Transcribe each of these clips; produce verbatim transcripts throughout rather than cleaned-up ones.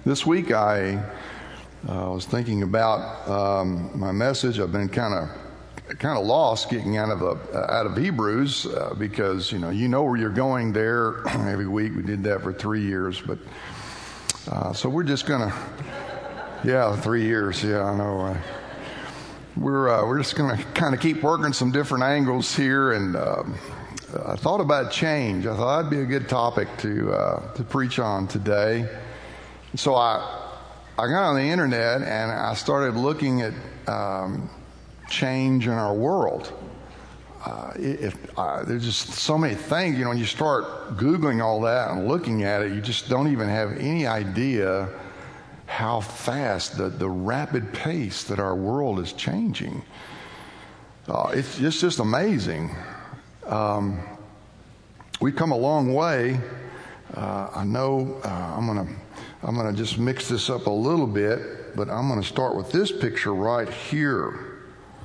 This week I uh, was thinking about um, my message. I've been kind of kind of lost getting out of the, uh, out of Hebrews uh, because you know you know where you're going there every week. We did that for three years, but uh, so we're just gonna yeah three years yeah I know. Uh, we're uh, we're just gonna kind of keep working some different angles here, and uh, I thought about change. I thought that'd be a good topic to uh, to preach on today. So I I got on the internet and I started looking at um, change in our world. Uh, if uh, there's just so many things, you know, when you start Googling all that and looking at it, you just don't even have any idea how fast, the, the rapid pace that our world is changing. Uh, it's, it's just amazing. Um, we've come a long way. Uh, I know uh, I'm going to I'm going to just mix this up a little bit, but I'm going to start with this picture right here.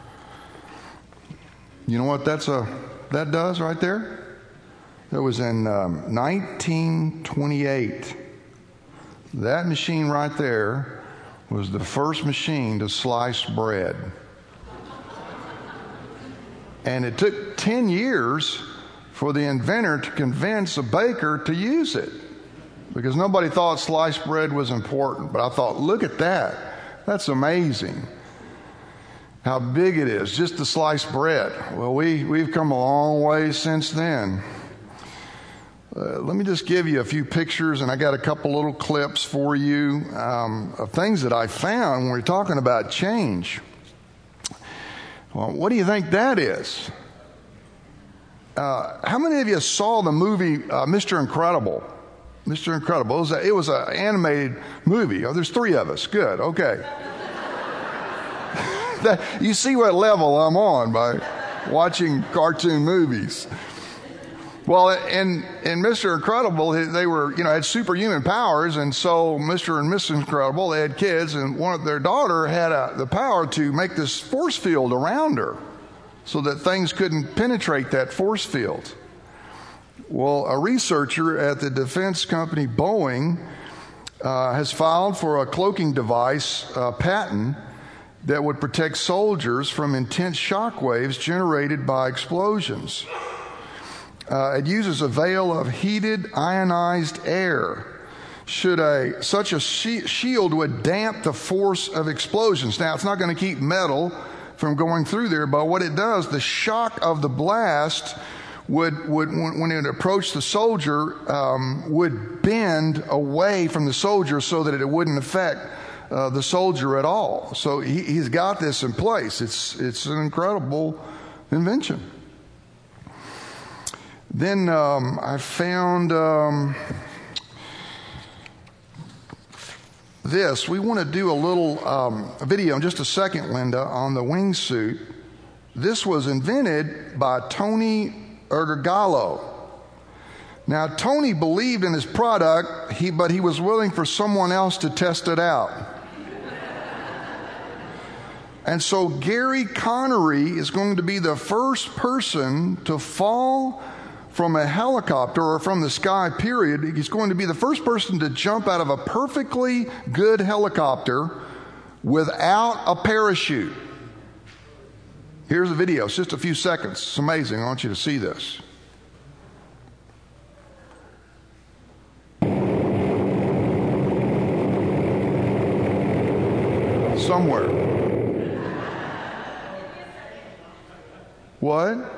You know what that's a that does right there? That was in um, nineteen twenty-eight. That machine right there was the first machine to slice bread. And it took ten years for the inventor to convince a baker to use it, because nobody thought sliced bread was important. But I thought, look at that. That's amazing how big it is just to slice bread. Well, we, we've come a long way since then. Uh, let me just give you a few pictures, and I got a couple little clips for you um, of things that I found when we're talking about change. Well, what do you think that is? Uh, how many of you saw the movie uh, Mister Incredible? Mister Incredible. It was, a, it was an animated movie. Oh, there's three of us. Good. Okay. that, you see what level I'm on by watching cartoon movies. Well, in, in Mister Incredible, they were, you know, had superhuman powers, and so Mister and Missus Incredible, they had kids, and one of their daughter had a, the power to make this force field around her so that things couldn't penetrate that force field. Well, a researcher at the defense company Boeing uh, has filed for a cloaking device uh, patent that would protect soldiers from intense shock waves generated by explosions. Uh, it uses a veil of heated ionized air. Should a such a she- shield would damp the force of explosions. Now, it's not going to keep metal from going through there, but what it does, the shock of the blast would, would when it approached the soldier, um, would bend away from the soldier so that it wouldn't affect uh, the soldier at all. So he, he's got this in place. It's it's an incredible invention. Then um, I found um, this. We want to do a little um, video in just a second, Linda, on the wingsuit. This was invented by Tony Ergallo. Now, Tony believed in his product, he, but he was willing for someone else to test it out. And so Gary Connery is going to be the first person to fall from a helicopter or from the sky, period. He's going to be the first person to jump out of a perfectly good helicopter without a parachute. Here's the video. It's just a few seconds. It's amazing. I want you to see this. Somewhere. What?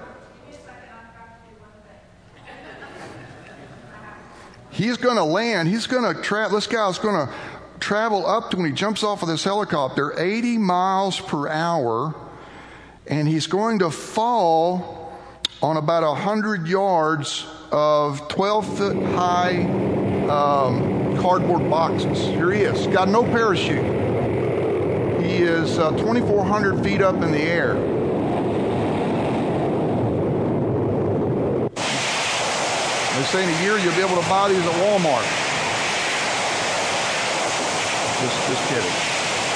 He's going to land. He's going to travel. This guy's going to travel up to, when he jumps off of this helicopter, eighty miles per hour. And he's going to fall on about one hundred yards of twelve foot high um, cardboard boxes. Here he is. Got no parachute. He is uh, twenty-four hundred feet up in the air. They say in a year you'll be able to buy these at Walmart. Just, just kidding.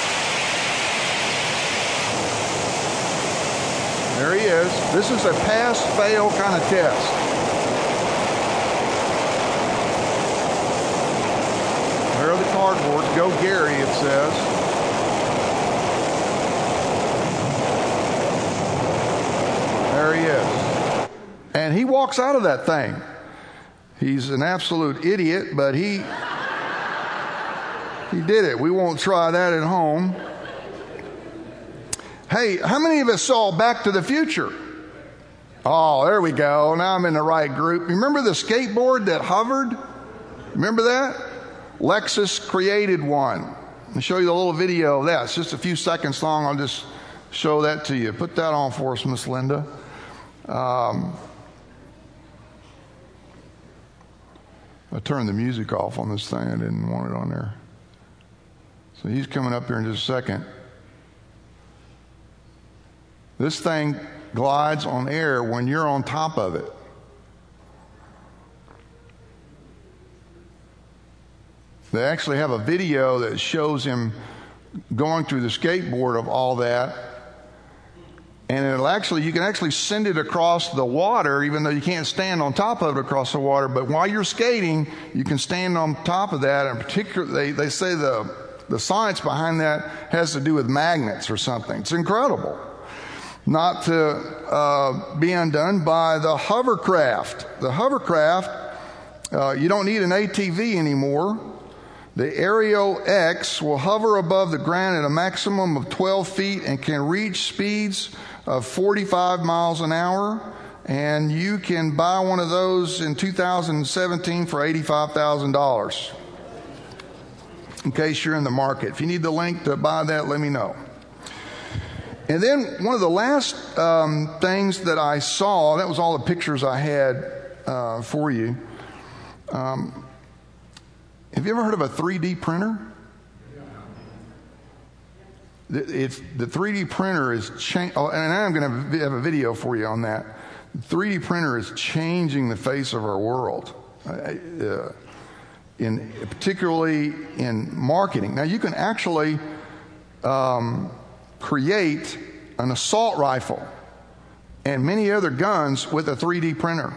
There he is. This is a pass-fail kind of test. There are the cardboards. Go No Gary, it says. There he is. And he walks out of that thing. He's an absolute idiot, but he he did it. We won't try that at home. Hey, how many of us saw Back to the Future? Oh, there we go. Now I'm in the right group. Remember the skateboard that hovered? Remember that? Lexus created one. I'll show you a little video of that. It's just a few seconds long. I'll just show that to you. Put that on for us, Miss Linda. Um, I turned the music off on this thing. I didn't want it on there. So he's coming up here in just a second. This thing glides on air when you're on top of it. They actually have a video that shows him going through the skateboard of all that. And it'll actually, you can actually send it across the water, even though you can't stand on top of it across the water. But while you're skating, you can stand on top of that. And particularly, they, they say the, the science behind that has to do with magnets or something. It's incredible. Not to uh, be undone by the hovercraft. The hovercraft, uh, you don't need an A T V anymore. The Aerial X will hover above the ground at a maximum of twelve feet and can reach speeds of forty-five miles an hour. And you can buy one of those in two thousand seventeen for eighty-five thousand dollars. In case you're in the market. If you need the link to buy that, let me know. And then one of the last um, things that I saw, that was all the pictures I had uh, for you. Um, have you ever heard of a three D printer? It's, the three D printer is changing, oh, and I'm going to have a video for you on that. The three D printer is changing the face of our world, uh, in particularly in marketing. Now you can actually um, create an assault rifle and many other guns with a three D printer.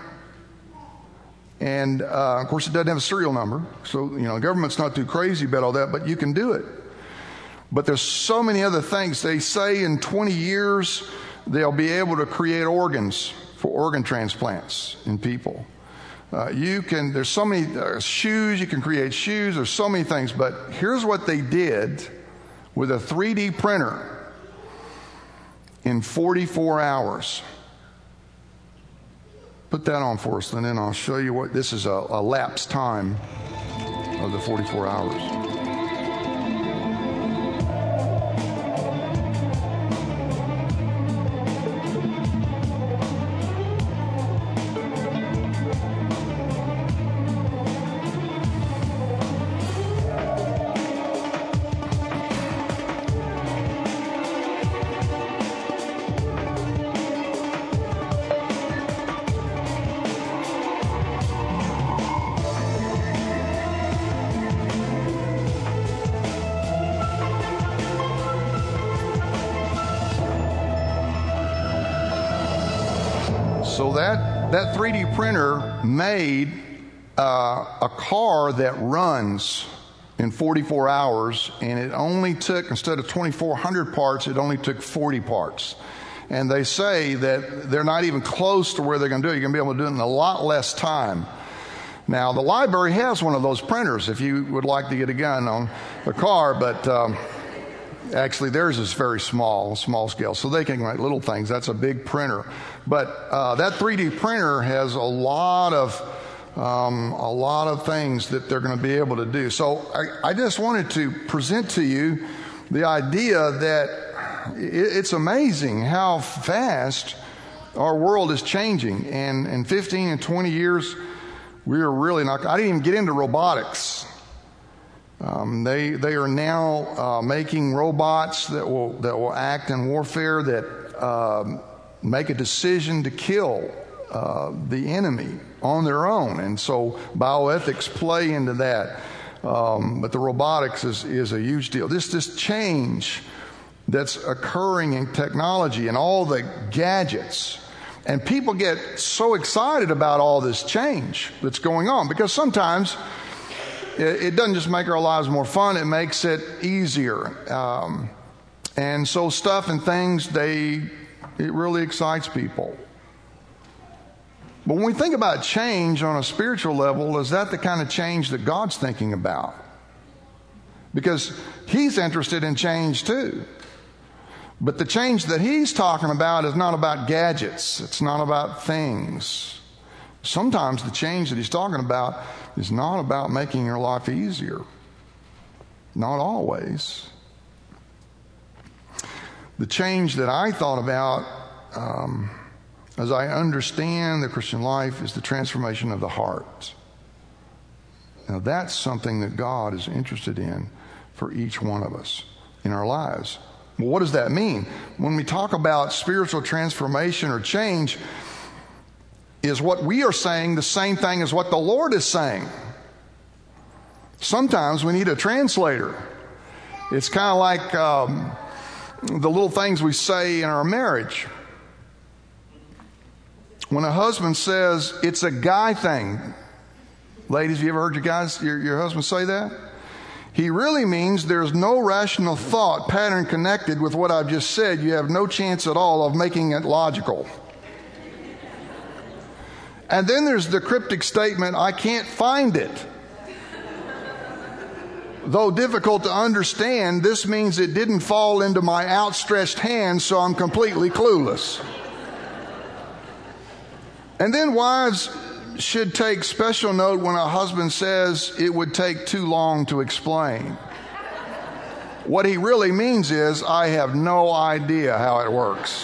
And uh, of course it doesn't have a serial number, so you know the government's not too crazy about all that, but you can do it. But there's so many other things. They say in twenty years they'll be able to create organs for organ transplants in people. Uh, you can, there's so many uh, shoes, you can create shoes, there's so many things, but here's what they did with a three D printer in forty-four hours. Put that on for us, and then I'll show you what this is, a, a lapse time of the forty-four hours. So that, that three D printer made uh, a car that runs in forty-four hours, and it only took, instead of twenty-four hundred parts, it only took forty parts. And they say that they're not even close to where they're going to do it. You're going to be able to do it in a lot less time. Now, the library has one of those printers if you would like to get a gun on the car, but um, actually theirs is very small, small scale, so they can make little things. That's a big printer. But uh, that three D printer has a lot of um, a lot of things that they're going to be able to do. So I, I just wanted to present to you the idea that it, it's amazing how fast our world is changing. And in fifteen and twenty years, we are really not. I didn't even get into robotics. Um, they they are now uh, making robots that will that will act in warfare, that um, make a decision to kill uh, the enemy on their own, and so bioethics play into that. Um, but the robotics is is a huge deal. This this change that's occurring in technology and all the gadgets, and people get so excited about all this change that's going on because sometimes it, it doesn't just make our lives more fun, it makes it easier. Um, and so stuff and things, they it really excites people. But when we think about change on a spiritual level, is that the kind of change that God's thinking about? Because He's interested in change too. But the change that He's talking about is not about gadgets. It's not about things. Sometimes the change that He's talking about is not about making your life easier. Not always. The change that I thought about um, as I understand the Christian life is the transformation of the heart. Now that's something that God is interested in for each one of us in our lives. Well, what does that mean? When we talk about spiritual transformation or change, is what we are saying the same thing as what the Lord is saying? Sometimes we need a translator. It's kind of like um, the little things we say in our marriage. When a husband says, it's a guy thing. Ladies, have you ever heard your guys, your, your husband say that? He really means there's no rational thought pattern connected with what I've just said. You have no chance at all of making it logical. And then there's the cryptic statement, I can't find it. Though difficult to understand, this means it didn't fall into my outstretched hand, so I'm completely clueless. And then wives should take special note when a husband says it would take too long to explain. What he really means is, I have no idea how it works.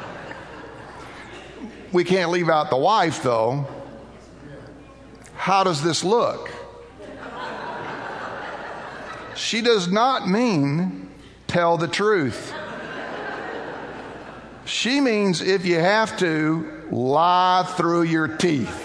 We can't leave out the wife, though. How does this look? She does not mean tell the truth. She means if you have to, lie through your teeth.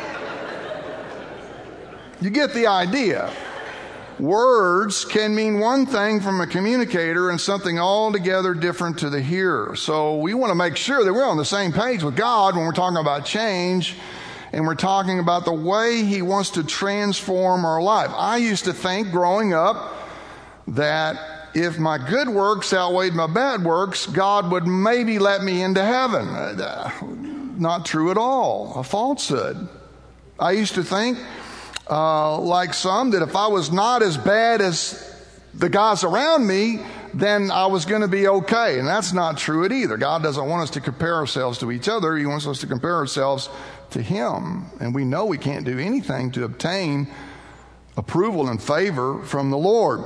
You get the idea. Words can mean one thing from a communicator and something altogether different to the hearer. So we want to make sure that we're on the same page with God when we're talking about change and we're talking about the way He wants to transform our life. I used to think growing up that if my good works outweighed my bad works, God would maybe let me into heaven. Not true at all. A falsehood. I used to think Uh, like some, that if I was not as bad as the guys around me, then I was going to be okay. And that's not true at either. God doesn't want us to compare ourselves to each other. He wants us to compare ourselves to Him. And we know we can't do anything to obtain approval and favor from the Lord.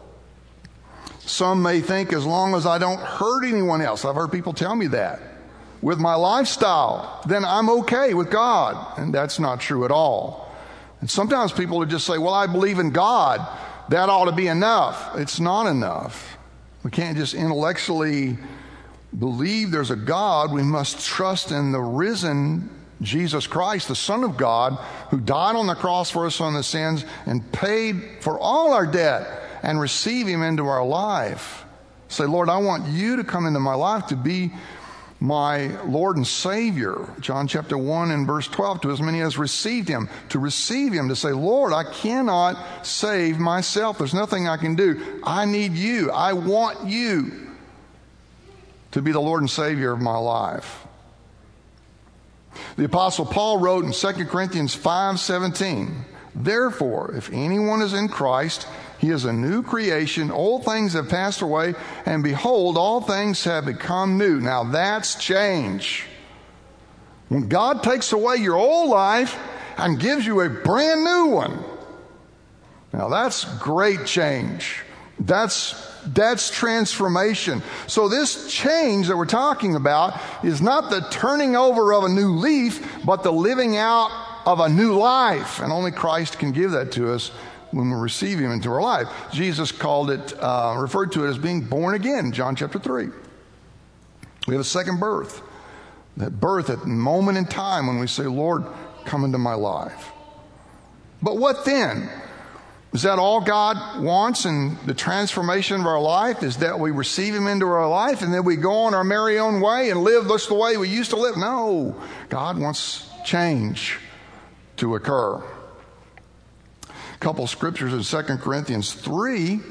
Some may think as long as I don't hurt anyone else. I've heard people tell me that. With my lifestyle, then I'm okay with God. And that's not true at all. And sometimes people would just say, well, I believe in God. That ought to be enough. It's not enough. We can't just intellectually believe there's a God. We must trust in the risen Jesus Christ, the Son of God, who died on the cross for us on the sins and paid for all our debt, and receive Him into our life. Say, Lord, I want You to come into my life to be my Lord and Savior. John chapter one and verse twelve, to as many as received Him, to receive Him, to say, Lord, I cannot save myself. There's nothing I can do. I need You. I want You to be the Lord and Savior of my life. The Apostle Paul wrote in Second Corinthians five seventeen, therefore, if anyone is in Christ, he is a new creation. Old things have passed away, and behold, all things have become new. Now that's change. When God takes away your old life and gives you a brand new one. Now that's great change. That's That's transformation. So this change that we're talking about is not the turning over of a new leaf, but the living out of a new life. And only Christ can give that to us when we receive Him into our life. Jesus called it, uh, referred to it as being born again, John chapter three. We have a second birth. That birth at the moment in time when we say, Lord, come into my life. But what then? Is that all God wants in the transformation of our life? Is that we receive Him into our life and then we go on our merry own way and live just the way we used to live? No. God wants change to occur. couple scriptures in Second Corinthians three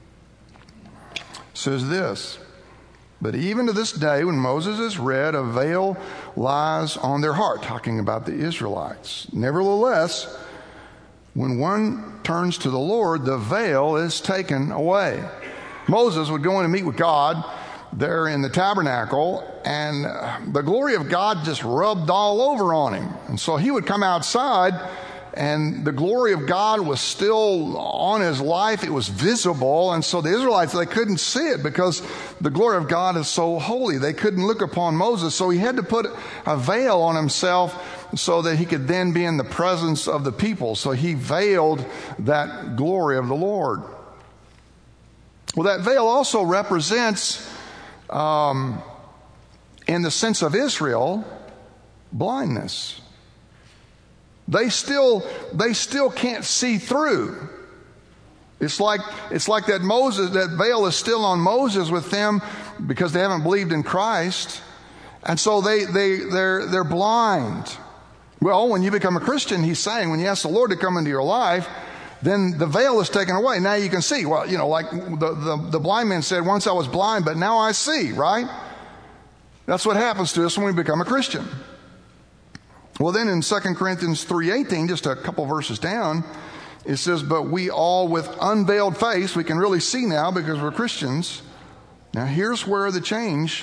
says this: but even to this day, when Moses is read, a veil lies on their heart, talking about the Israelites. Nevertheless, when one turns to the Lord, the veil is taken away. Moses would go in and meet with God there in the tabernacle, and the glory of God just rubbed all over on him. And so he would come outside, and the glory of God was still on his life. It was visible. And so the Israelites, they couldn't see it because the glory of God is so holy. They couldn't look upon Moses. So he had to put a veil on himself so that he could then be in the presence of the people. So he veiled that glory of the Lord. Well, that veil also represents, um, in the sense of Israel, blindness. They still, they still can't see through. It's like, it's like that Moses, that veil is still on Moses with them because they haven't believed in Christ. And so they, they, they're, they're blind. Well, when you become a Christian, he's saying, when you ask the Lord to come into your life, then the veil is taken away. Now you can see. Well, you know, like the, the, the blind man said, once I was blind, but now I see, right? That's what happens to us when we become a Christian. Well, then in Second Corinthians three eighteen, just a couple verses down, it says, but we all with unveiled face, we can really see now because we're Christians. Now here's where the change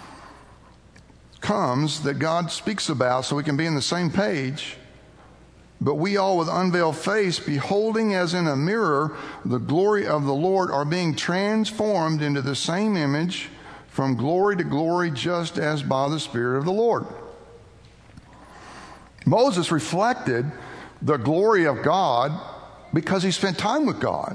comes that God speaks about so we can be in the same page. But we all with unveiled face, beholding as in a mirror the glory of the Lord, are being transformed into the same image from glory to glory, just as by the Spirit of the Lord. Moses reflected the glory of God because he spent time with God.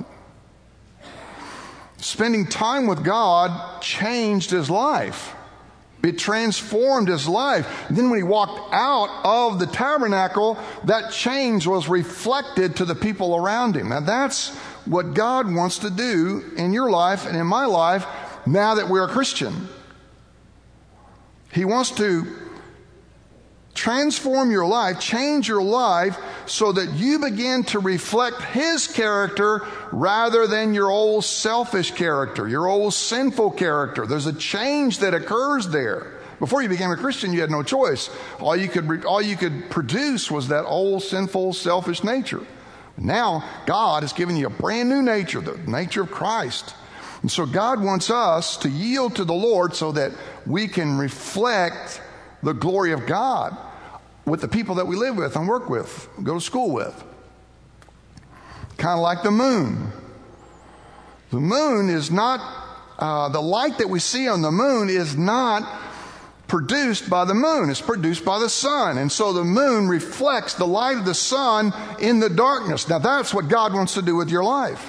Spending time with God changed his life. It transformed his life. And then when he walked out of the tabernacle, that change was reflected to the people around him. Now that's what God wants to do in your life and in my life now that we're a Christian. He wants to transform your life, change your life so that you begin to reflect his character rather than your old selfish character, your old sinful character. There's a change that occurs there. Before you became a Christian, you had no choice. All you could, all you could produce was that old sinful, selfish nature. Now, God has given you a brand new nature, the nature of Christ. And so God wants us to yield to the Lord so that we can reflect the glory of God with the people that we live with and work with, go to school with. Kind of like the moon. The moon is not, uh, the light that we see on the moon is not produced by the moon. It's produced by the sun. And so the moon reflects the light of the sun in the darkness. Now that's what God wants to do with your life.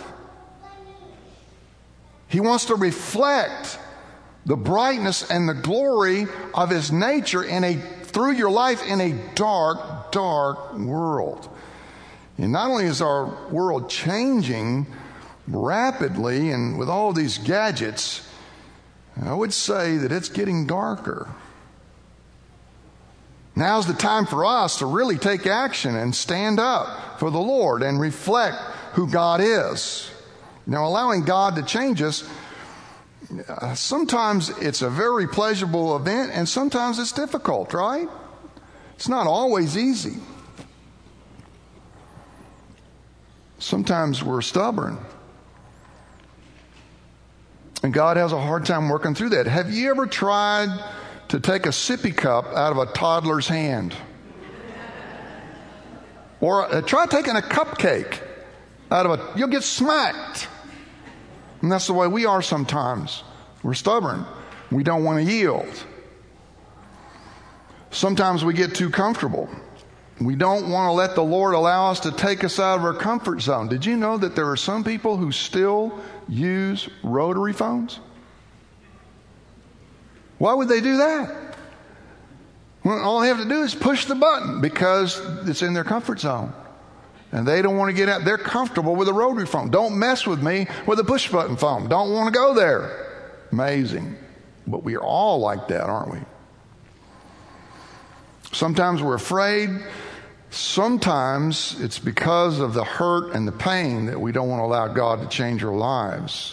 He wants to reflect the brightness and the glory of his nature in a through your life in a dark, dark world. And not only is our world changing rapidly and with all these gadgets, I would say that it's getting darker. Now's the time for us to really take action and stand up for the Lord and reflect who God is. Now, allowing God to change us, Uh, sometimes it's a very pleasurable event and sometimes it's difficult, right? It's not always easy. Sometimes we're stubborn. And God has a hard time working through that. Have you ever tried to take a sippy cup out of a toddler's hand? Or uh, try taking a cupcake out of a, you'll get smacked. And that's the way we are sometimes. We're stubborn. We don't want to yield. Sometimes we get too comfortable. We don't want to let the Lord allow us to take us out of our comfort zone. Did you know that there are some people who still use rotary phones? Why would they do that? Well, all they have to do is push the button because it's in their comfort zone. And they don't want to get out. They're comfortable with a rotary phone. Don't mess with me with a push button phone. Don't want to go there. Amazing. But we are all like that, aren't we? Sometimes we're afraid sometimes it's because of the hurt and the pain that we don't want to allow God to change our lives.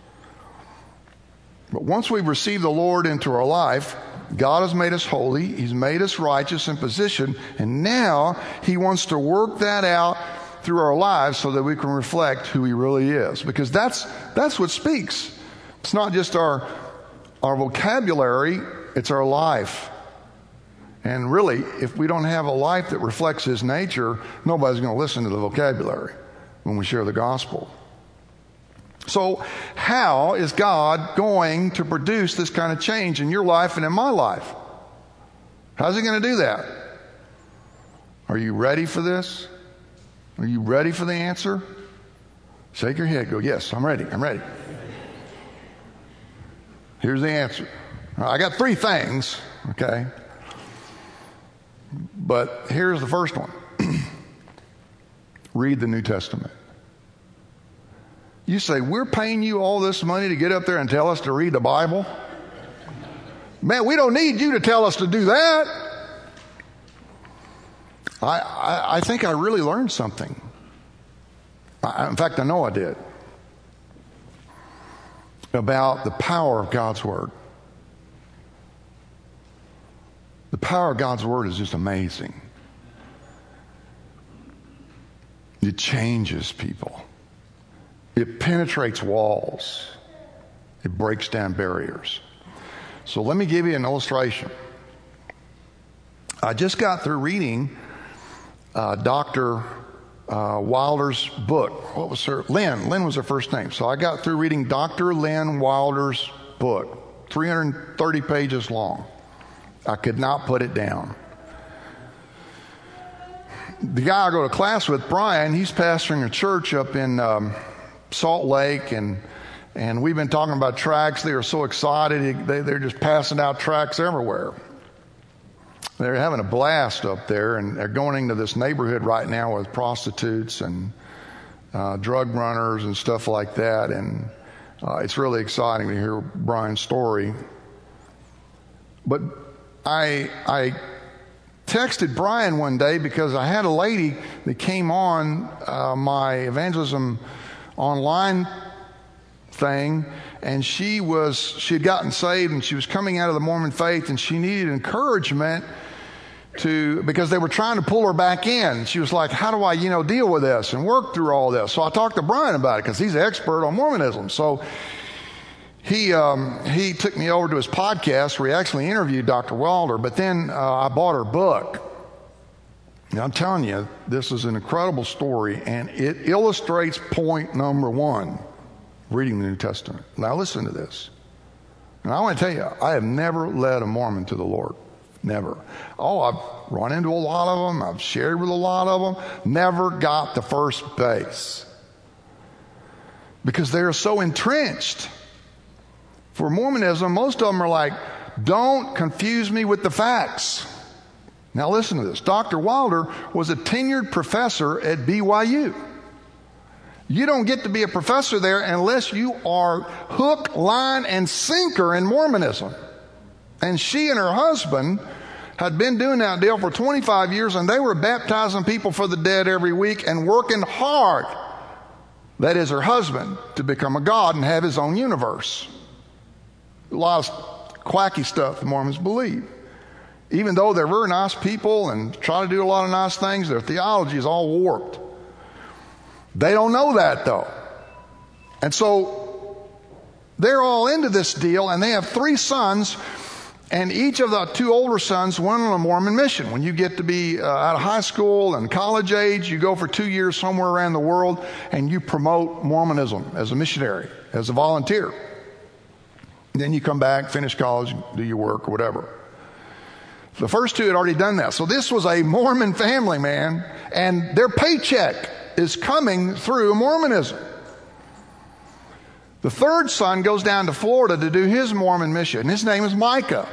But once we've received the Lord into our life, God has made us holy. He's made us righteous in position. And now He wants to work that out through our lives so that we can reflect who He really is. Because that's that's what speaks. It's not just our, our vocabulary, it's our life. And really, if we don't have a life that reflects His nature, nobody's going to listen to the vocabulary when we share the gospel. So how is God going to produce this kind of change in your life and in my life? How's He going to do that? Are you ready for this? Are you ready for the answer? Shake your head. Go, yes, I'm ready. I'm ready. Here's the answer. I got three things, okay? But here's the first one. Read the New Testament. You say, we're paying you all this money to get up there and tell us to read the Bible? Man, we don't need you to tell us to do that. I, I, I think I really learned something. I, in fact, I know I did. About the power of God's Word. The power of God's Word is just amazing. It changes people. It penetrates walls. It breaks down barriers. So let me give you an illustration. I just got through reading uh, Doctor Uh, Wilder's book. What was her? Lynn. Lynn was her first name. So I got through reading Doctor Lynn Wilder's book, three hundred thirty pages long. I could not put it down. The guy I go to class with, Brian, he's pastoring a church up in um, Salt Lake, and and we've been talking about tracts. They are so excited. They, they're just passing out tracts everywhere. They're having a blast up there, and they're going into this neighborhood right now with prostitutes and uh, drug runners and stuff like that. And uh, it's really exciting to hear Brian's story. But I I texted Brian one day because I had a lady that came on uh, my evangelism online thing, and she was she had gotten saved, and she was coming out of the Mormon faith, and she needed encouragement to because they were trying to pull her back in. She was like, how do I you know deal with this and work through all this? So I talked to Brian about it because he's an expert on Mormonism. So he um, he took me over to his podcast where he actually interviewed Doctor Wilder. But then uh, I bought her book. And I'm telling you, this is an incredible story, and it illustrates point number one. Reading the New Testament. Now listen to this. And I want to tell you, I have never led a Mormon to the Lord. Never. Oh, I've run into a lot of them. I've shared with a lot of them. Never got to first base. Because they are so entrenched. For Mormonism, most of them are like, don't confuse me with the facts. Now listen to this. Doctor Wilder was a tenured professor at B Y U. You don't get to be a professor there unless you are hook, line, and sinker in Mormonism. And she and her husband had been doing that deal for twenty-five years, and they were baptizing people for the dead every week and working hard. That is, her husband, to become a god and have his own universe. A lot of quacky stuff the Mormons believe. Even though they're very nice people and try to do a lot of nice things, their theology is all warped. They don't know that, though. And so they're all into this deal, and they have three sons, and each of the two older sons went on a Mormon mission. When you get to be uh, out of high school and college age, you go for two years somewhere around the world, and you promote Mormonism as a missionary, as a volunteer. And then you come back, finish college, do your work or whatever. The first two had already done that. So this was a Mormon family, man, and their paycheck is coming through Mormonism. The third son goes down to Florida to do his Mormon mission. His name is Micah.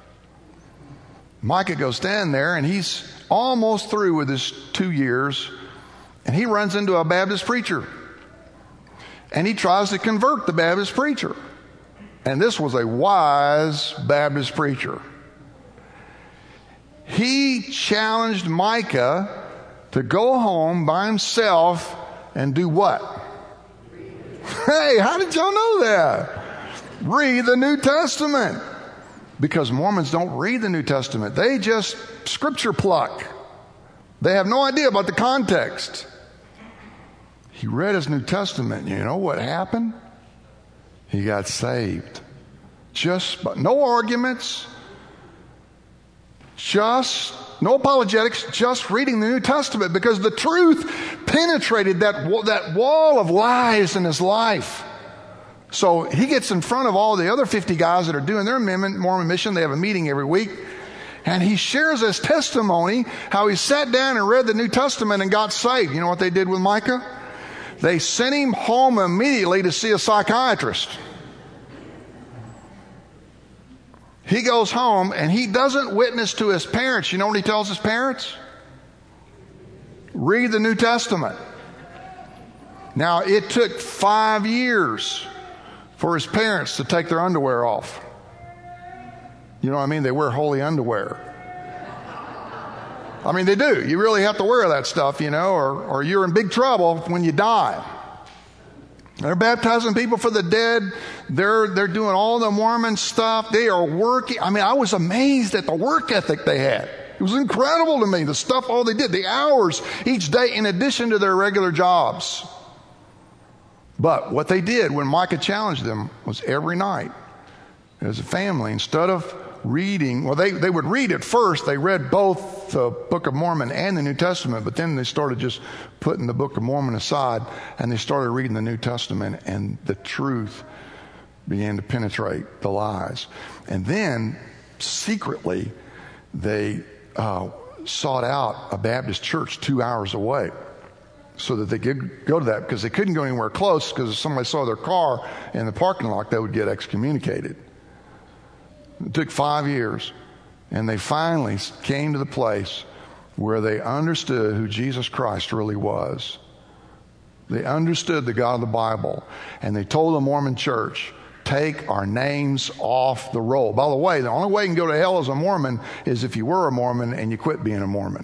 Micah goes down there, and he's almost through with his two years, and he runs into a Baptist preacher. And he tries to convert the Baptist preacher. And this was a wise Baptist preacher. He challenged Micah to go home by himself and do what? Hey, how did y'all know that? Read the New Testament. Because Mormons don't read the New Testament. They just scripture pluck. They have no idea about the context. He read his New Testament. You know what happened? He got saved. Just, no arguments. Just, no apologetics. Just reading the New Testament. Because the truth penetrated that, that wall of lies in his life. So he gets in front of all the other fifty guys that are doing their Mormon mission. They have a meeting every week. And he shares his testimony, how he sat down and read the New Testament and got saved. You know what they did with Micah? They sent him home immediately to see a psychiatrist. He goes home and he doesn't witness to his parents. You know what he tells his parents? Read the New Testament. Now, it took five years for his parents to take their underwear off. You know what I mean? They wear holy underwear. I mean, they do. You really have to wear that stuff, you know, or, or you're in big trouble when you die. They're baptizing people for the dead. They're, they're doing all the Mormon stuff. They are working. I mean, I was amazed at the work ethic they had. It was incredible to me, the stuff, all they did, the hours each day in addition to their regular jobs. But what they did when Micah challenged them was every night as a family, instead of reading, well, they, they would read it first. They read both the Book of Mormon and the New Testament, but then they started just putting the Book of Mormon aside and they started reading the New Testament, and the truth began to penetrate the lies. And then secretly they uh, sought out a Baptist church two hours away, so that they could go to that, because they couldn't go anywhere close, because if somebody saw their car in the parking lot, they would get excommunicated. It took five years, and they finally came to the place where they understood who Jesus Christ really was. They understood the God of the Bible, and they told the Mormon church, take our names off the roll. By the way, the only way you can go to hell as a Mormon is if you were a Mormon and you quit being a Mormon.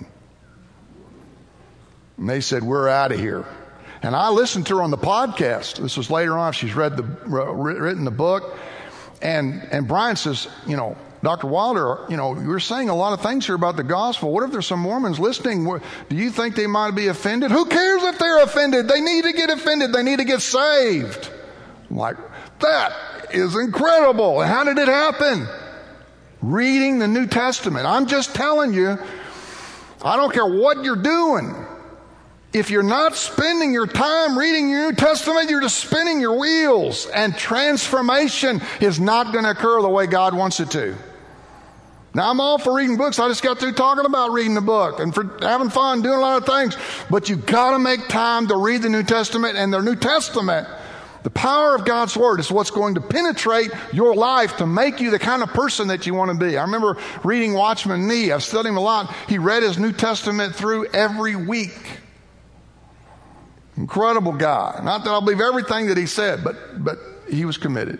And they said, we're out of here. And I listened to her on the podcast. This was later on. She's read the, written the book. And, and Brian says, you know, Doctor Wilder, you know, you're saying a lot of things here about the gospel. What if there's some Mormons listening? Do you think they might be offended? Who cares if they're offended? They need to get offended. They need to get saved. I'm like, that is incredible. How did it happen? Reading the New Testament. I'm just telling you, I don't care what you're doing. If you're not spending your time reading your New Testament, you're just spinning your wheels. And transformation is not going to occur the way God wants it to. Now, I'm all for reading books. I just got through talking about reading the book and for having fun, doing a lot of things. But you've got to make time to read the New Testament. And the New Testament, the power of God's Word, is what's going to penetrate your life to make you the kind of person that you want to be. I remember reading Watchman Nee. I've studied him a lot. He read his New Testament through every week. Incredible guy. Not that I believe everything that he said, but, but he was committed.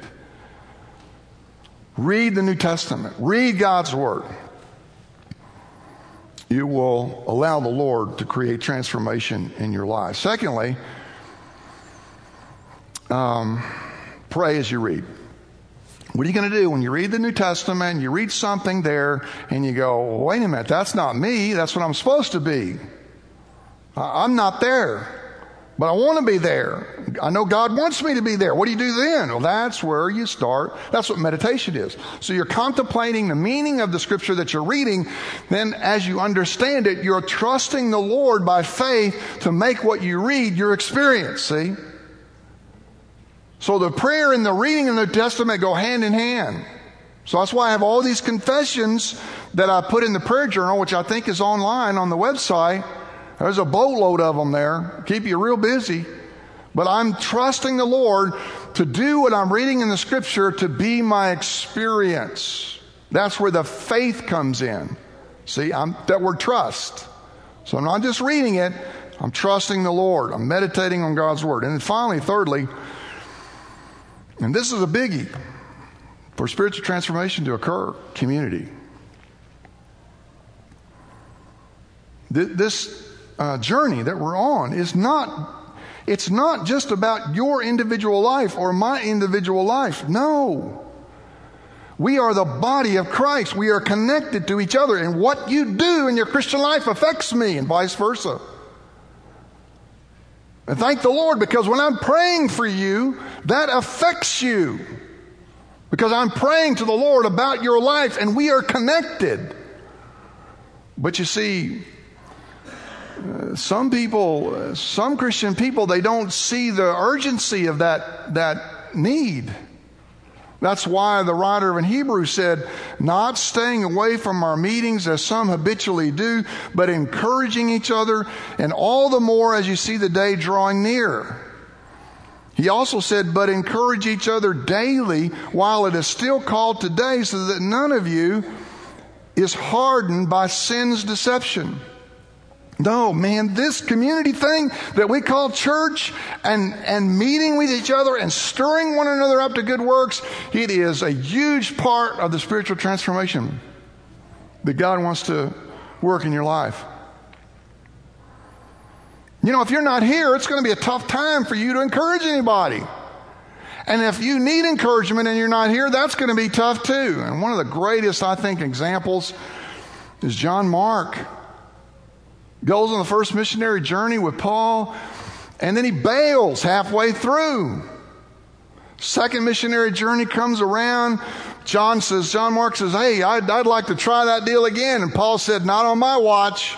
Read the New Testament. Read God's Word. You will allow the Lord to create transformation in your life. Secondly, um, pray as you read. What are you going to do when you read the New Testament, you read something there, and you go, wait a minute, that's not me. That's what I'm supposed to be. I'm not there. But I want to be there. I know God wants me to be there. What do you do then? Well, that's where you start. That's what meditation is. So you're contemplating the meaning of the scripture that you're reading. Then as you understand it, you're trusting the Lord by faith to make what you read your experience, see? So the prayer and the reading of the New Testament go hand in hand. So that's why I have all these confessions that I put in the prayer journal, which I think is online on the website. There's a boatload of them there. Keep you real busy. But I'm trusting the Lord to do what I'm reading in the scripture to be my experience. That's where the faith comes in. See, I'm, that word trust. So I'm not just reading it. I'm trusting the Lord. I'm meditating on God's word. And then finally, thirdly, and this is a biggie, for spiritual transformation to occur, community. This uh, journey that we're on is not, it's not just about your individual life or my individual life. No. We are the body of Christ. We are connected to each other. And what you do in your Christian life affects me and vice versa. And thank the Lord, because when I'm praying for you, that affects you. Because I'm praying to the Lord about your life and we are connected. But you see, uh, some people, uh, some Christian people, they don't see the urgency of that, that need. That's why the writer in Hebrews said, not staying away from our meetings as some habitually do, but encouraging each other, and all the more as you see the day drawing near. He also said, but encourage each other daily while it is still called today, so that none of you is hardened by sin's deception. No, man, this community thing that we call church and, and meeting with each other and stirring one another up to good works, it is a huge part of the spiritual transformation that God wants to work in your life. You know, if you're not here, it's going to be a tough time for you to encourage anybody. And if you need encouragement and you're not here, that's going to be tough too. And one of the greatest, I think, examples is John Mark. Goes on the first missionary journey with Paul, and then he bails halfway through. Second missionary journey comes around. John says, John Mark says, hey, I'd, I'd like to try that deal again. And Paul said, not on my watch.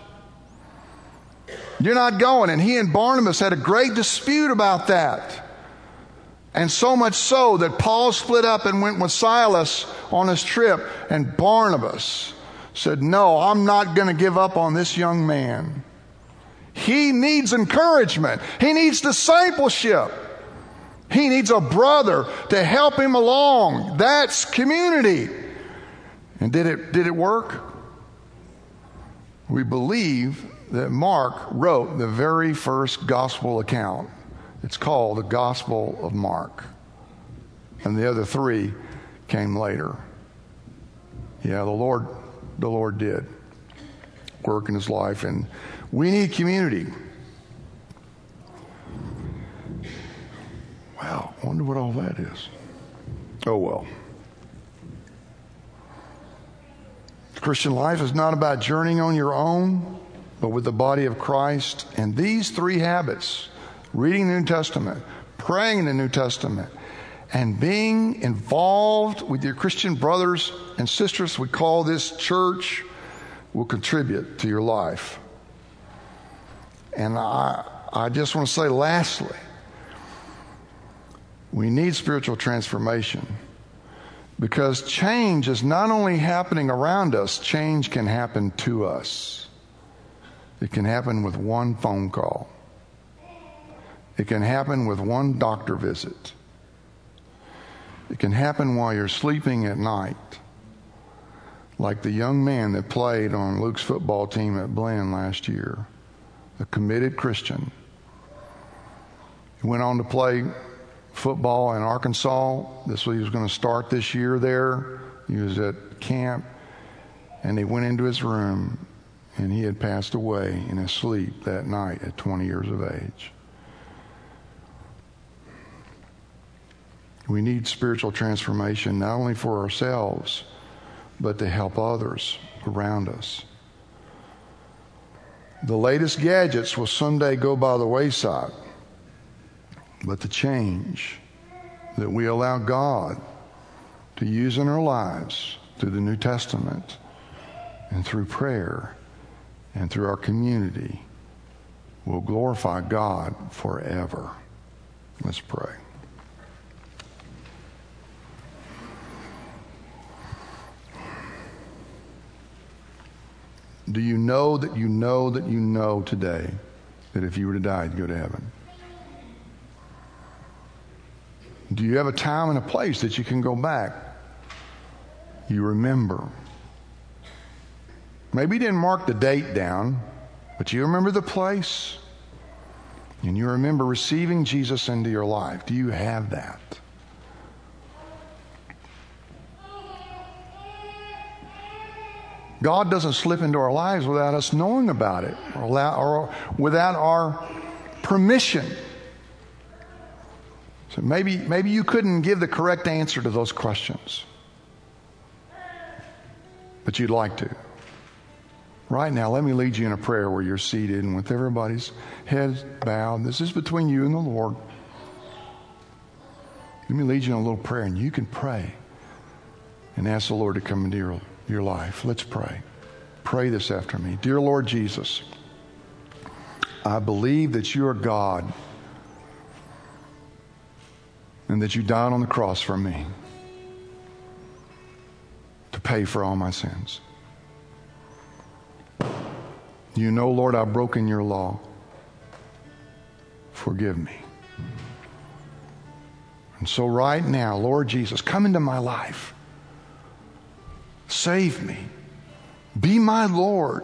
You're not going. And he and Barnabas had a great dispute about that. And so much so that Paul split up and went with Silas on his trip, and Barnabas said, no, I'm not going to give up on this young man. He needs encouragement. He needs discipleship. He needs a brother to help him along. That's community. And did it, did it work? We believe that Mark wrote the very first gospel account. It's called the Gospel of Mark. And the other three came later. Yeah, the Lord... The Lord did work in his life, and we need community. Wow, I wonder what all that is. Oh well. Christian life is not about journeying on your own, but with the body of Christ. And these three habits, reading the New Testament, praying in the New Testament, and being involved with your Christian brothers and sisters, we call this church, will contribute to your life. And I, I just want to say lastly, we need spiritual transformation, because change is not only happening around us, change can happen to us. It can happen with one phone call. It can happen with one doctor visit. It can happen while you're sleeping at night, like the young man that played on Luke's football team at Blinn last year, a committed Christian. He went on to play football in Arkansas. This was, he was going to start this year there. He was at camp, and he went into his room, and he had passed away in his sleep that night at twenty years of age. We need spiritual transformation, not only for ourselves, but to help others around us. The latest gadgets will someday go by the wayside, but the change that we allow God to use in our lives through the New Testament and through prayer and through our community will glorify God forever. Let's pray. Do you know that you know that you know today that if you were to die, you'd go to heaven? Do you have a time and a place that you can go back? You remember. Maybe you didn't mark the date down, but you remember the place, and you remember receiving Jesus into your life. Do you have that? God doesn't slip into our lives without us knowing about it or, allow, or without our permission. So maybe, maybe you couldn't give the correct answer to those questions, but you'd like to. Right now, let me lead you in a prayer where you're seated and with everybody's heads bowed. This is between you and the Lord. Let me lead you in a little prayer, and you can pray and ask the Lord to come into your, your life. Let's pray. Pray this after me. Dear Lord Jesus, I believe that you are God and that you died on the cross for me to pay for all my sins. You know, Lord, I've broken your law. Forgive me. And so right now, Lord Jesus, come into my life. Save me. Be my Lord.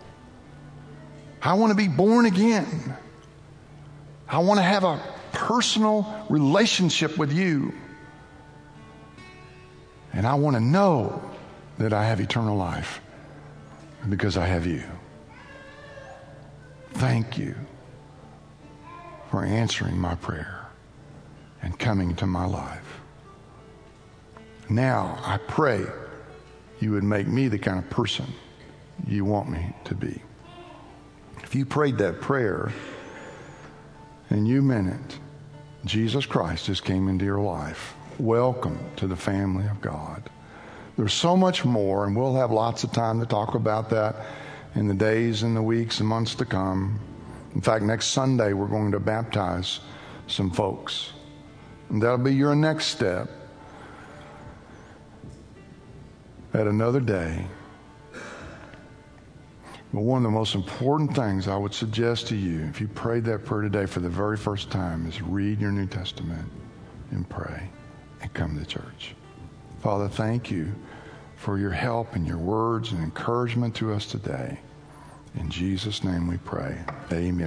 I want to be born again. I want to have a personal relationship with you. And I want to know that I have eternal life because I have you. Thank you for answering my prayer and coming to my life. Now I pray you would make me the kind of person you want me to be. If you prayed that prayer and you meant it, Jesus Christ just came into your life. Welcome to the family of God. There's so much more, and we'll have lots of time to talk about that in the days and the weeks and months to come. In fact, next Sunday we're going to baptize some folks. And that'll be your next step at another day. But one of the most important things I would suggest to you, if you prayed that prayer today for the very first time, is read your New Testament and pray and come to church. Father, thank you for your help and your words and encouragement to us today. In Jesus' name we pray. Amen.